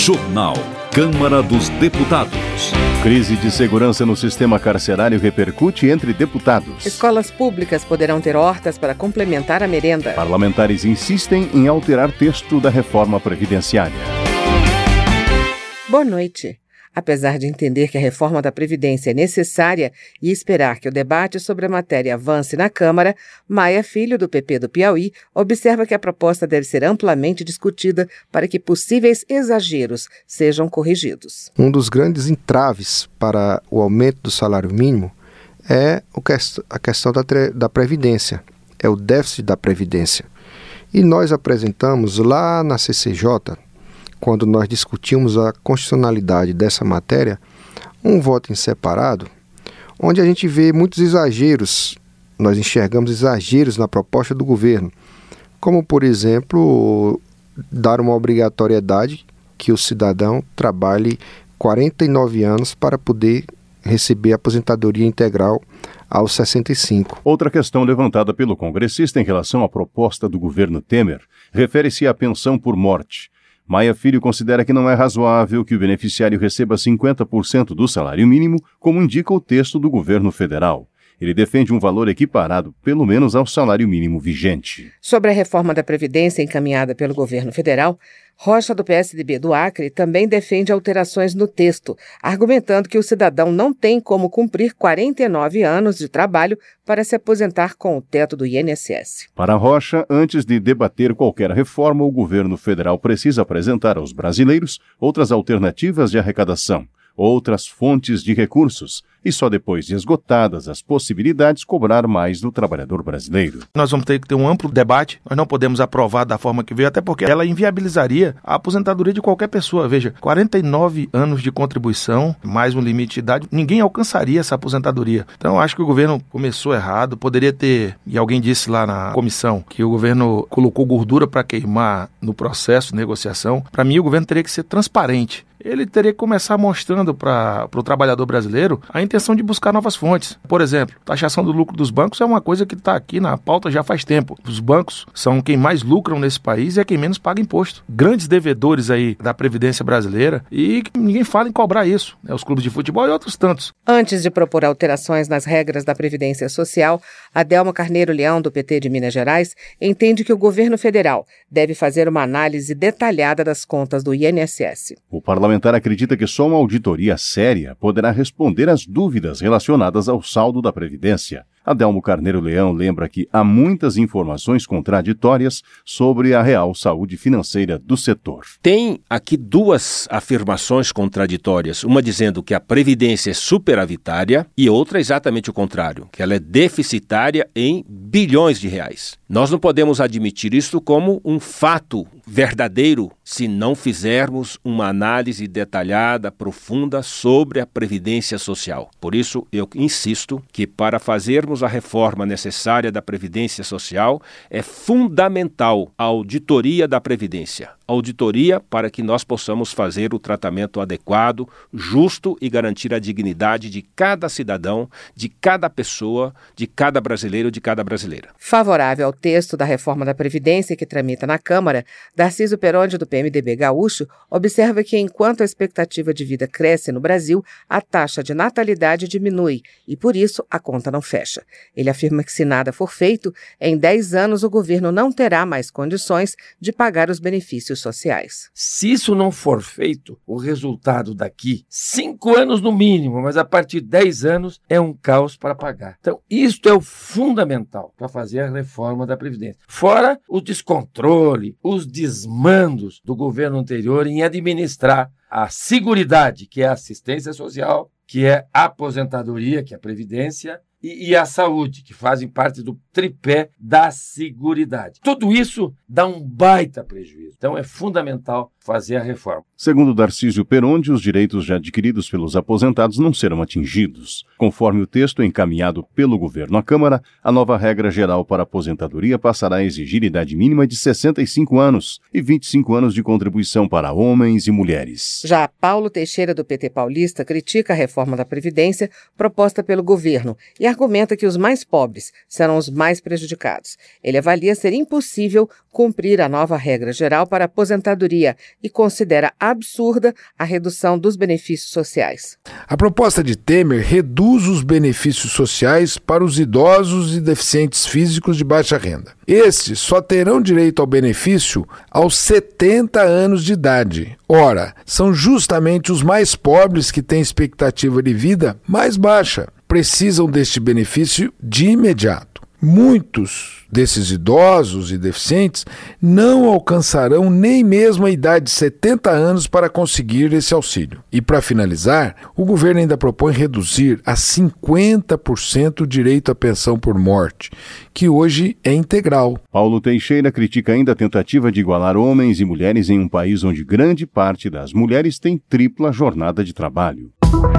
Jornal. Câmara dos Deputados. Crise de segurança no sistema carcerário repercute entre deputados. Escolas públicas poderão ter hortas para complementar a merenda. Parlamentares insistem em alterar texto da reforma previdenciária. Boa noite. Apesar de entender que a reforma da Previdência é necessária e esperar que o debate sobre a matéria avance na Câmara, Maia Filho, do PP do Piauí, observa que a proposta deve ser amplamente discutida para que possíveis exageros sejam corrigidos. Um dos grandes entraves para o aumento do salário mínimo é a questão da Previdência, é o déficit da Previdência. E nós apresentamos lá na CCJ, quando nós discutimos a constitucionalidade dessa matéria, um voto em separado, onde a gente vê muitos exageros, nós enxergamos exageros na proposta do governo, como, por exemplo, dar uma obrigatoriedade que o cidadão trabalhe 49 anos para poder receber aposentadoria integral aos 65. Outra questão levantada pelo congressista em relação à proposta do governo Temer refere-se à pensão por morte. Maia Filho considera que não é razoável que o beneficiário receba 50% do salário mínimo, como indica o texto do governo federal. Ele defende um valor equiparado, pelo menos, ao salário mínimo vigente. Sobre a reforma da Previdência encaminhada pelo governo federal, Rocha, do PSDB do Acre, também defende alterações no texto, argumentando que o cidadão não tem como cumprir 49 anos de trabalho para se aposentar com o teto do INSS. Para Rocha, antes de debater qualquer reforma, o governo federal precisa apresentar aos brasileiros outras alternativas de arrecadação, outras fontes de recursos, e só depois de esgotadas as possibilidades cobrar mais do trabalhador brasileiro. Nós vamos ter que ter um amplo debate, nós não podemos aprovar da forma que veio, até porque ela inviabilizaria a aposentadoria de qualquer pessoa. Veja, 49 anos de contribuição, mais um limite de idade, ninguém alcançaria essa aposentadoria. Então, acho que o governo começou errado, poderia ter, e alguém disse lá na comissão, que o governo colocou gordura para queimar no processo de negociação. Para mim, o governo teria que ser transparente. Ele teria que começar mostrando para o trabalhador brasileiro a intenção de buscar novas fontes. Por exemplo, taxação do lucro dos bancos é uma coisa que está aqui na pauta já faz tempo. Os bancos são quem mais lucram nesse país e é quem menos paga imposto. Grandes devedores aí da Previdência brasileira e ninguém fala em cobrar isso, né? Os clubes de futebol e outros tantos. Antes de propor alterações nas regras da Previdência Social, Adelma Carneiro Leão, do PT de Minas Gerais, entende que o governo federal deve fazer uma análise detalhada das contas do INSS. O parlamentar acredita que só uma auditoria séria poderá responder às dúvidas relacionadas ao saldo da Previdência. Adelmo Carneiro Leão lembra que há muitas informações contraditórias sobre a real saúde financeira do setor. Tem aqui duas afirmações contraditórias, uma dizendo que a Previdência é superavitária e outra exatamente o contrário, que ela é deficitária em bilhões de reais. Nós não podemos admitir isso como um fato verdadeiro se não fizermos uma análise detalhada, profunda sobre a Previdência Social. Por isso, eu insisto que para fazermos a reforma necessária da Previdência Social, é fundamental a auditoria da Previdência. Auditoria para que nós possamos fazer o tratamento adequado, justo e garantir a dignidade de cada cidadão, de cada pessoa, de cada brasileiro, de cada brasileira. Favorável ao texto da reforma da Previdência que tramita na Câmara, Darcísio Peronde, do PMDB gaúcho, observa que enquanto a expectativa de vida cresce no Brasil, a taxa de natalidade diminui e, por isso, a conta não fecha. Ele afirma que se nada for feito, em 10 anos o governo não terá mais condições de pagar os benefícios sociais. Se isso não for feito, o resultado daqui, 5 anos no mínimo, mas a partir de 10 anos, é um caos para pagar. Então, isto é o fundamental para fazer a reforma da Previdência. Fora o descontrole, os desmandos do governo anterior em administrar a seguridade, que é a assistência social, que é a aposentadoria, que é a Previdência, e a saúde, que fazem parte do tripé da seguridade. Tudo isso dá um baita prejuízo. Então é fundamental fazer a reforma. Segundo Darcísio Peronde, os direitos já adquiridos pelos aposentados não serão atingidos. Conforme o texto encaminhado pelo governo à Câmara, a nova regra geral para a aposentadoria passará a exigir idade mínima de 65 anos e 25 anos de contribuição para homens e mulheres. Já Paulo Teixeira, do PT paulista, critica a reforma da Previdência proposta pelo governo e argumenta que os mais pobres serão os mais prejudicados. Ele avalia ser impossível cumprir a nova regra geral para a aposentadoria e considera absurda a redução dos benefícios sociais. A proposta de Temer reduz os benefícios sociais para os idosos e deficientes físicos de baixa renda. Estes só terão direito ao benefício aos 70 anos de idade. Ora, são justamente os mais pobres que têm expectativa de vida mais baixa. Precisam deste benefício de imediato. Muitos desses idosos e deficientes não alcançarão nem mesmo a idade de 70 anos para conseguir esse auxílio. E para finalizar, o governo ainda propõe reduzir a 50% o direito à pensão por morte, que hoje é integral. Paulo Teixeira critica ainda a tentativa de igualar homens e mulheres em um país onde grande parte das mulheres tem tripla jornada de trabalho.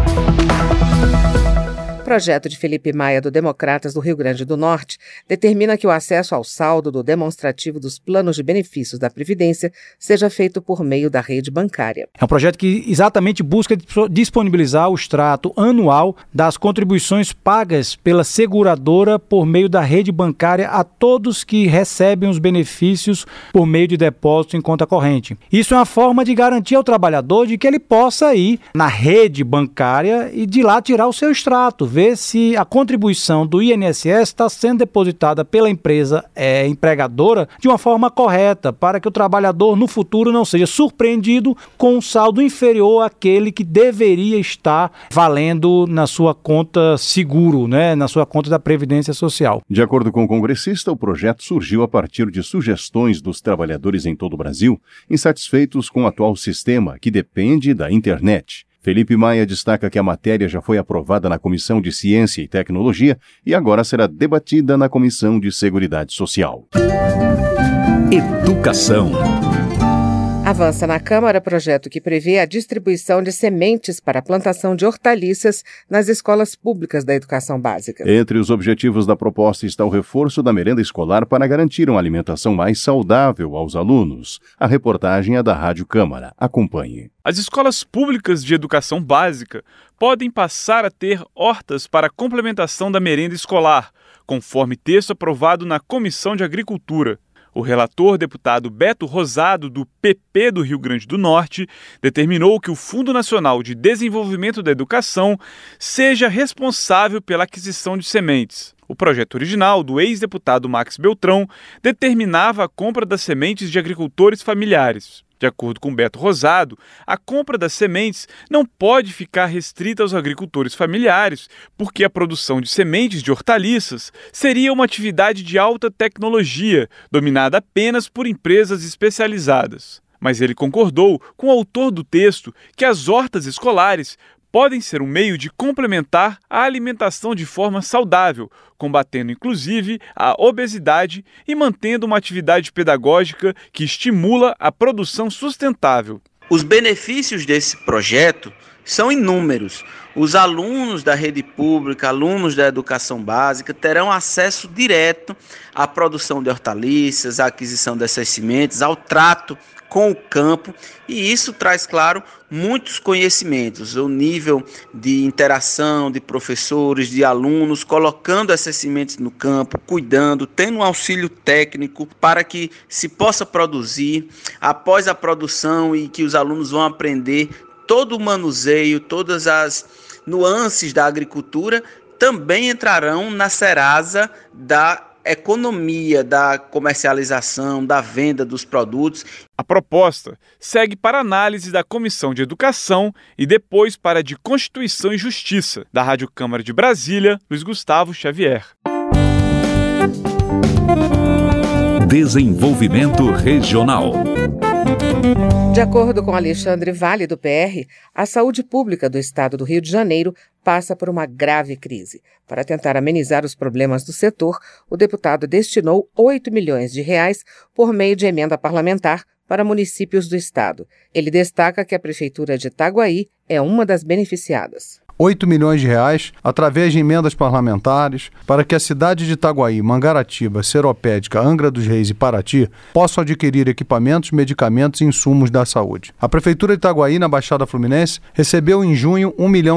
O projeto de Felipe Maia do Democratas do Rio Grande do Norte determina que o acesso ao saldo do demonstrativo dos planos de benefícios da Previdência seja feito por meio da rede bancária. É um projeto que exatamente busca disponibilizar o extrato anual das contribuições pagas pela seguradora por meio da rede bancária a todos que recebem os benefícios por meio de depósito em conta corrente. Isso é uma forma de garantir ao trabalhador de que ele possa ir na rede bancária e de lá tirar o seu extrato, ver se a contribuição do INSS está sendo depositada pela empresa empregadora de uma forma correta, para que o trabalhador no futuro não seja surpreendido com um saldo inferior àquele que deveria estar valendo na sua conta seguro, na sua conta da Previdência Social. De acordo com o congressista, o projeto surgiu a partir de sugestões dos trabalhadores em todo o Brasil, insatisfeitos com o atual sistema, que depende da internet. Felipe Maia destaca que a matéria já foi aprovada na Comissão de Ciência e Tecnologia e agora será debatida na Comissão de Seguridade Social. Educação. Avança na Câmara projeto que prevê a distribuição de sementes para a plantação de hortaliças nas escolas públicas da educação básica. Entre os objetivos da proposta está o reforço da merenda escolar para garantir uma alimentação mais saudável aos alunos. A reportagem é da Rádio Câmara. Acompanhe. As escolas públicas de educação básica podem passar a ter hortas para complementação da merenda escolar, conforme texto aprovado na Comissão de Agricultura. O relator, deputado Beto Rosado, do PP do Rio Grande do Norte, determinou que o Fundo Nacional de Desenvolvimento da Educação seja responsável pela aquisição de sementes. O projeto original, do ex-deputado Max Beltrão, determinava a compra das sementes de agricultores familiares. De acordo com Beto Rosado, a compra das sementes não pode ficar restrita aos agricultores familiares, porque a produção de sementes de hortaliças seria uma atividade de alta tecnologia, dominada apenas por empresas especializadas. Mas ele concordou com o autor do texto que as hortas escolares podem ser um meio de complementar a alimentação de forma saudável, combatendo inclusive a obesidade e mantendo uma atividade pedagógica que estimula a produção sustentável. Os benefícios desse projeto são inúmeros. Os alunos da rede pública, alunos da educação básica, terão acesso direto à produção de hortaliças, à aquisição dessas sementes, ao trato com o campo, e isso traz, claro, muitos conhecimentos, o nível de interação de professores, de alunos, colocando essas sementes no campo, cuidando, tendo um auxílio técnico para que se possa produzir, após a produção e que os alunos vão aprender todo o manuseio, todas as nuances da agricultura, também entrarão na Serasa da economia, da comercialização, da venda dos produtos. A proposta segue para análise da Comissão de Educação e depois para a de Constituição e Justiça. Da Rádio Câmara de Brasília, Luiz Gustavo Xavier. Desenvolvimento Regional. De acordo com Alexandre Vale, do PR, a saúde pública do estado do Rio de Janeiro passa por uma grave crise. Para tentar amenizar os problemas do setor, o deputado destinou R$ 8 milhões por meio de emenda parlamentar para municípios do estado. Ele destaca que a Prefeitura de Itaguaí é uma das beneficiadas. R$ 8 milhões através de emendas parlamentares para que a cidade de Itaguaí, Mangaratiba, Seropédica, Angra dos Reis e Paraty possam adquirir equipamentos, medicamentos e insumos da saúde. A Prefeitura de Itaguaí, na Baixada Fluminense, recebeu em junho R$ 1 milhão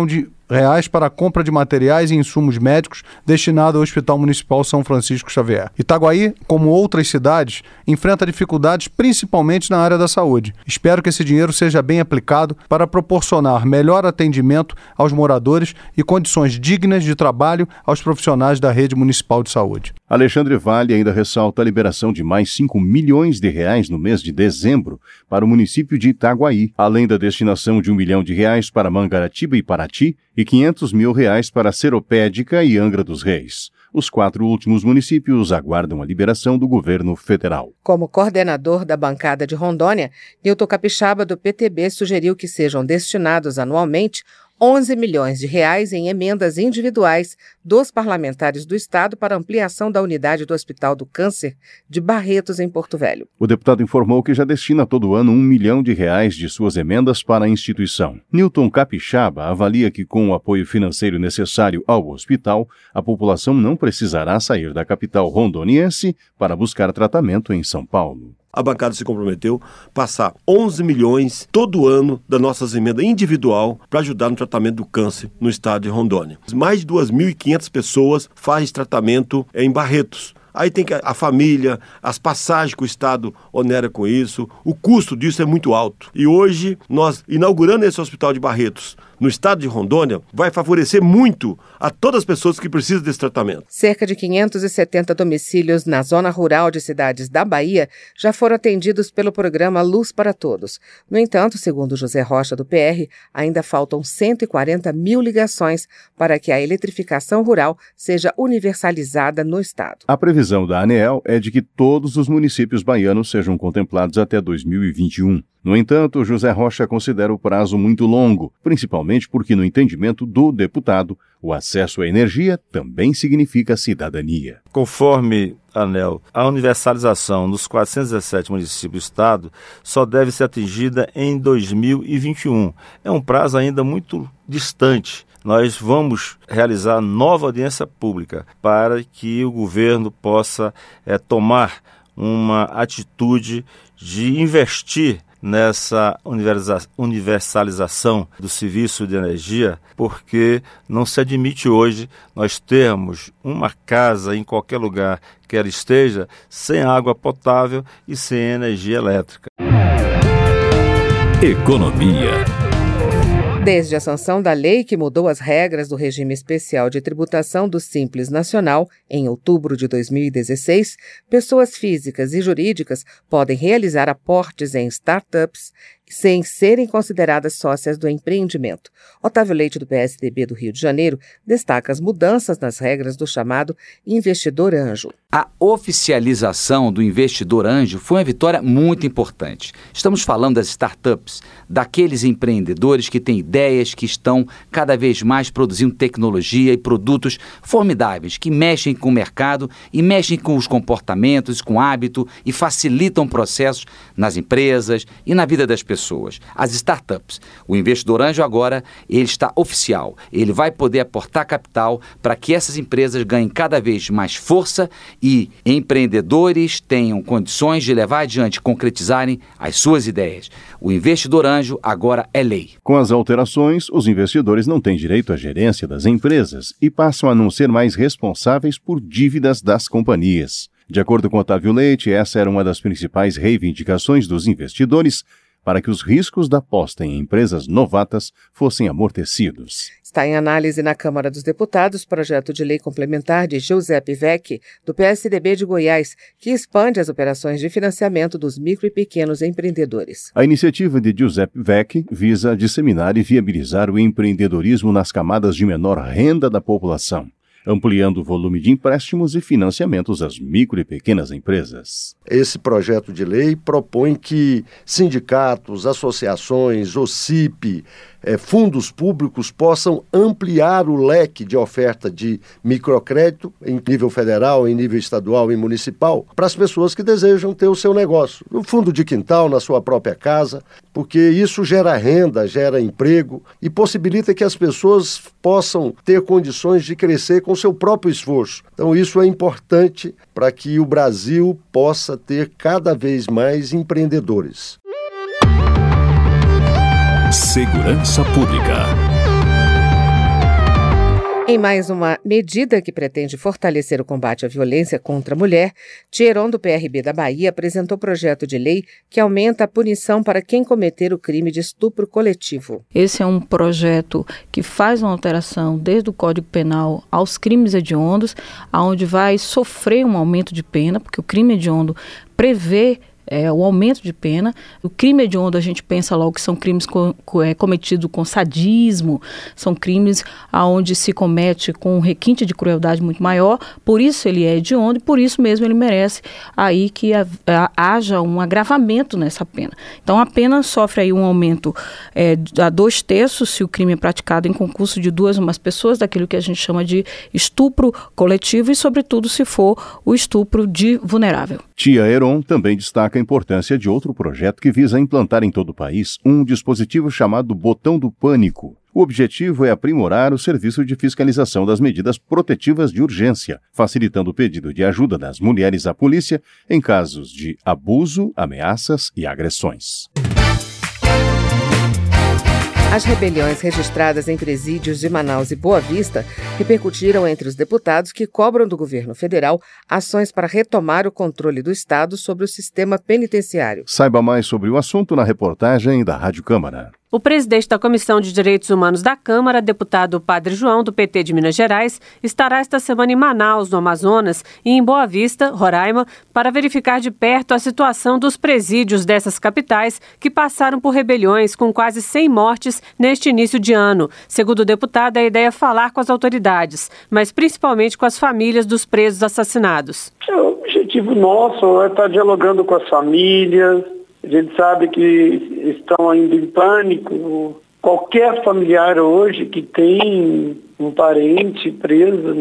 para a compra de materiais e insumos médicos destinado ao Hospital Municipal São Francisco Xavier. Itaguaí, como outras cidades, enfrenta dificuldades principalmente na área da saúde. Espero que esse dinheiro seja bem aplicado para proporcionar melhor atendimento aos moradores e condições dignas de trabalho aos profissionais da rede municipal de saúde. Alexandre Vale ainda ressalta a liberação de mais R$5 milhões no mês de dezembro para o município de Itaguaí, além da destinação de R$1 milhão para Mangaratiba e Paraty e R$500 mil para Seropédica e Angra dos Reis. Os 4 últimos municípios aguardam a liberação do governo federal. Como coordenador da bancada de Rondônia, Nilton Capixaba, do PTB, sugeriu que sejam destinados anualmente R$11 milhões em emendas individuais dos parlamentares do Estado para ampliação da unidade do Hospital do Câncer de Barretos, em Porto Velho. O deputado informou que já destina todo ano R$1 milhão de suas emendas para a instituição. Nilton Capixaba avalia que, com o apoio financeiro necessário ao hospital, a população não precisará sair da capital rondoniense para buscar tratamento em São Paulo. A bancada se comprometeu a passar 11 milhões todo ano das nossas emendas individual para ajudar no tratamento do câncer no estado de Rondônia. Mais de 2.500 pessoas fazem tratamento em Barretos. Aí tem que a família, as passagens que o Estado onera com isso, o custo disso é muito alto. E hoje, nós inaugurando esse hospital de Barretos, no estado de Rondônia, vai favorecer muito a todas as pessoas que precisam desse tratamento. Cerca de 570 domicílios na zona rural de cidades da Bahia já foram atendidos pelo programa Luz para Todos. No entanto, segundo José Rocha, do PR, ainda faltam 140 mil ligações para que a eletrificação rural seja universalizada no estado. A previsão da ANEEL é de que todos os municípios baianos sejam contemplados até 2021. No entanto, José Rocha considera o prazo muito longo, principalmente porque, no entendimento do deputado, o acesso à energia também significa cidadania. Conforme a ANEEL, a universalização nos 417 municípios do estado só deve ser atingida em 2021. É um prazo ainda muito distante. Nós vamos realizar nova audiência pública para que o governo possa tomar uma atitude de investir nessa universalização do serviço de energia, porque não se admite hoje nós termos uma casa em qualquer lugar que ela esteja sem água potável e sem energia elétrica. Economia. Desde a sanção da lei que mudou as regras do regime especial de tributação do Simples Nacional, em outubro de 2016, pessoas físicas e jurídicas podem realizar aportes em startups sem serem consideradas sócias do empreendimento. Otávio Leite, do PSDB do Rio de Janeiro, destaca as mudanças nas regras do chamado investidor anjo. A oficialização do investidor anjo foi uma vitória muito importante. Estamos falando das startups, daqueles empreendedores que têm ideias, que estão cada vez mais produzindo tecnologia e produtos formidáveis, que mexem com o mercado e mexem com os comportamentos, com o hábito e facilitam processos nas empresas e na vida das pessoas. As startups. O investidor anjo agora, ele está oficial. Ele vai poder aportar capital para que essas empresas ganhem cada vez mais força e empreendedores tenham condições de levar adiante, concretizarem as suas ideias. O investidor anjo agora é lei. Com as alterações, os investidores não têm direito à gerência das empresas e passam a não ser mais responsáveis por dívidas das companhias. De acordo com Otávio Leite, essa era uma das principais reivindicações dos investidores para que os riscos da aposta em empresas novatas fossem amortecidos. Está em análise na Câmara dos Deputados projeto de lei complementar de Giuseppe Vecchi, do PSDB de Goiás, que expande as operações de financiamento dos micro e pequenos empreendedores. A iniciativa de Giuseppe Vecchi visa disseminar e viabilizar o empreendedorismo nas camadas de menor renda da população, ampliando o volume de empréstimos e financiamentos às micro e pequenas empresas. Esse projeto de lei propõe que sindicatos, associações, OCIP, fundos públicos possam ampliar o leque de oferta de microcrédito em nível federal, em nível estadual e municipal para as pessoas que desejam ter o seu negócio, no fundo de quintal, na sua própria casa, porque isso gera renda, gera emprego e possibilita que as pessoas possam ter condições de crescer com seu próprio esforço. Então isso é importante para que o Brasil possa ter cada vez mais empreendedores. Segurança Pública. Em mais uma medida que pretende fortalecer o combate à violência contra a mulher, Thieron, do PRB da Bahia, apresentou projeto de lei que aumenta a punição para quem cometer o crime de estupro coletivo. Esse é um projeto que faz uma alteração desde o Código Penal aos crimes hediondos, onde vai sofrer um aumento de pena, porque o crime hediondo prevê o aumento de pena. O crime hediondo, a gente pensa logo que são crimes cometidos com sadismo, são crimes onde se comete com um requinte de crueldade muito maior, por isso ele é hediondo e por isso mesmo ele merece aí que haja um agravamento nessa pena. Então a pena sofre aí um aumento a 2/3 se o crime é praticado em concurso de 2 ou mais pessoas, daquilo que a gente chama de estupro coletivo e sobretudo se for o estupro de vulnerável. Thieron também destaca a importância de outro projeto que visa implantar em todo o país um dispositivo chamado Botão do Pânico. O objetivo é aprimorar o serviço de fiscalização das medidas protetivas de urgência, facilitando o pedido de ajuda das mulheres à polícia em casos de abuso, ameaças e agressões. As rebeliões registradas em presídios de Manaus e Boa Vista repercutiram entre os deputados que cobram do governo federal ações para retomar o controle do Estado sobre o sistema penitenciário. Saiba mais sobre o assunto na reportagem da Rádio Câmara. O presidente da Comissão de Direitos Humanos da Câmara, deputado Padre João, do PT de Minas Gerais, estará esta semana em Manaus, no Amazonas, e em Boa Vista, Roraima, para verificar de perto a situação dos presídios dessas capitais que passaram por rebeliões com quase 100 mortes neste início de ano. Segundo o deputado, a ideia é falar com as autoridades, mas principalmente com as famílias dos presos assassinados. O objetivo nosso é estar dialogando com as famílias. A gente sabe que estão ainda em pânico. Qualquer familiar hoje que tem um parente preso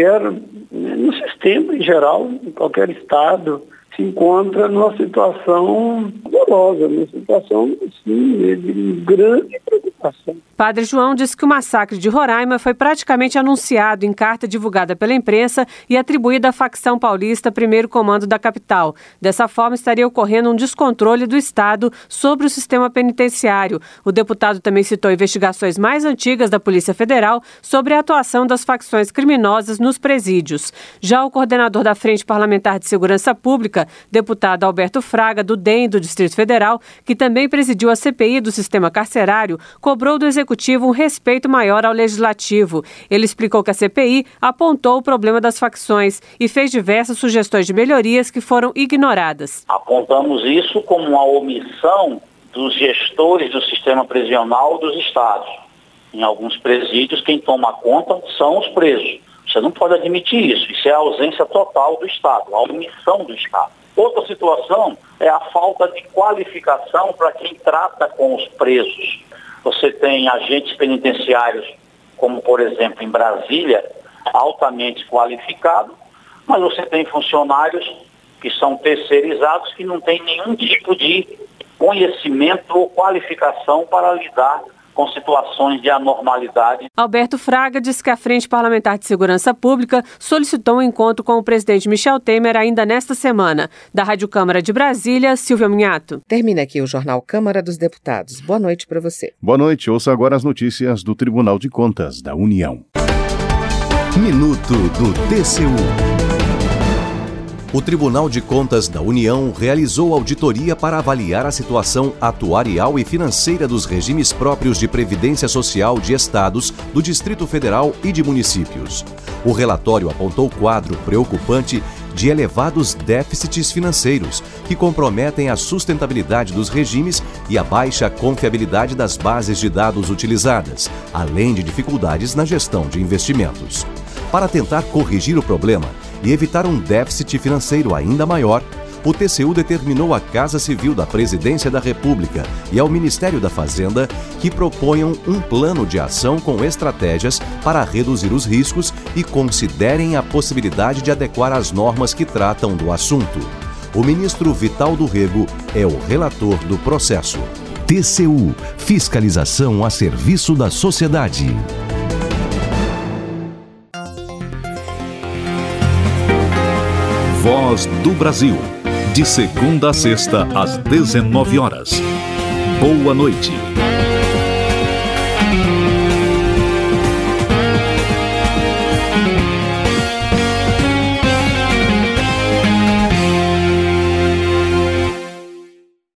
no sistema em geral, em qualquer estado, se encontra numa situação dolorosa, numa situação assim, de grande preocupação. Padre João disse que o massacre de Roraima foi praticamente anunciado em carta divulgada pela imprensa e atribuída à facção paulista Primeiro Comando da capital. Dessa forma, estaria ocorrendo um descontrole do Estado sobre o sistema penitenciário. O deputado também citou investigações mais antigas da Polícia Federal sobre a atuação das facções criminosas nos presídios. Já o coordenador da Frente Parlamentar de Segurança Pública, deputado Alberto Fraga, do DEM do Distrito Federal, que também presidiu a CPI do sistema carcerário, cobrou do Executivo um respeito maior ao Legislativo. Ele explicou que a CPI apontou o problema das facções e fez diversas sugestões de melhorias que foram ignoradas. Apontamos isso como uma omissão dos gestores do sistema prisional dos estados. Em alguns presídios, quem toma conta são os presos. Você não pode admitir isso. Isso é a ausência total do Estado, a omissão do Estado. Outra situação é a falta de qualificação para quem trata com os presos. Você tem agentes penitenciários, como por exemplo em Brasília, altamente qualificados, mas você tem funcionários que são terceirizados que não têm nenhum tipo de conhecimento ou qualificação para lidar com situações de anormalidade. Alberto Fraga disse que a Frente Parlamentar de Segurança Pública solicitou um encontro com o presidente Michel Temer ainda nesta semana. Da Rádio Câmara de Brasília, Silvia Minhato. Termina aqui o Jornal Câmara dos Deputados. Boa noite para você. Boa noite. Ouça agora as notícias do Tribunal de Contas da União. Minuto do TCU. O Tribunal de Contas da União realizou auditoria para avaliar a situação atuarial e financeira dos regimes próprios de previdência social de estados, do Distrito Federal e de municípios. O relatório apontou quadro preocupante de elevados déficits financeiros, que comprometem a sustentabilidade dos regimes e a baixa confiabilidade das bases de dados utilizadas, além de dificuldades na gestão de investimentos. Para tentar corrigir o problema e evitar um déficit financeiro ainda maior, o TCU determinou à Casa Civil da Presidência da República e ao Ministério da Fazenda que proponham um plano de ação com estratégias para reduzir os riscos e considerem a possibilidade de adequar as normas que tratam do assunto. O ministro Vital do Rego é o relator do processo. TCU – Fiscalização a serviço da sociedade. Voz do Brasil. De segunda a sexta, às 19 horas. Boa noite.